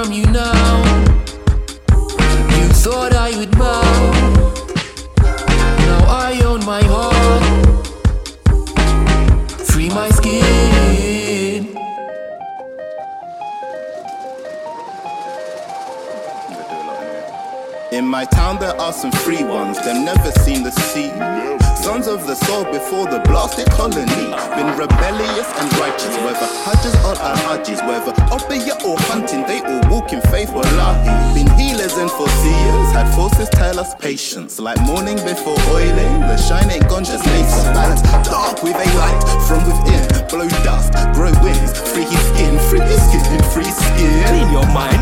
from you now. You thought I would bow. Now I own my heart. Free my skin. In my town there are some free ones, them never seen the sea. Sons of the soul before the blasted colony. Been rebellious and righteous, whether hajjas or al-hajjis, whether opiate or hunting, they all walk in faith, wallahi. Been healers and foreseers, had forces tell us patience. Like morning before oiling, the shine ain't gone, just nascent. Balance dark with a light from within. Blow dust, grow wings, free skin, free skin, free skin. Clean your mind.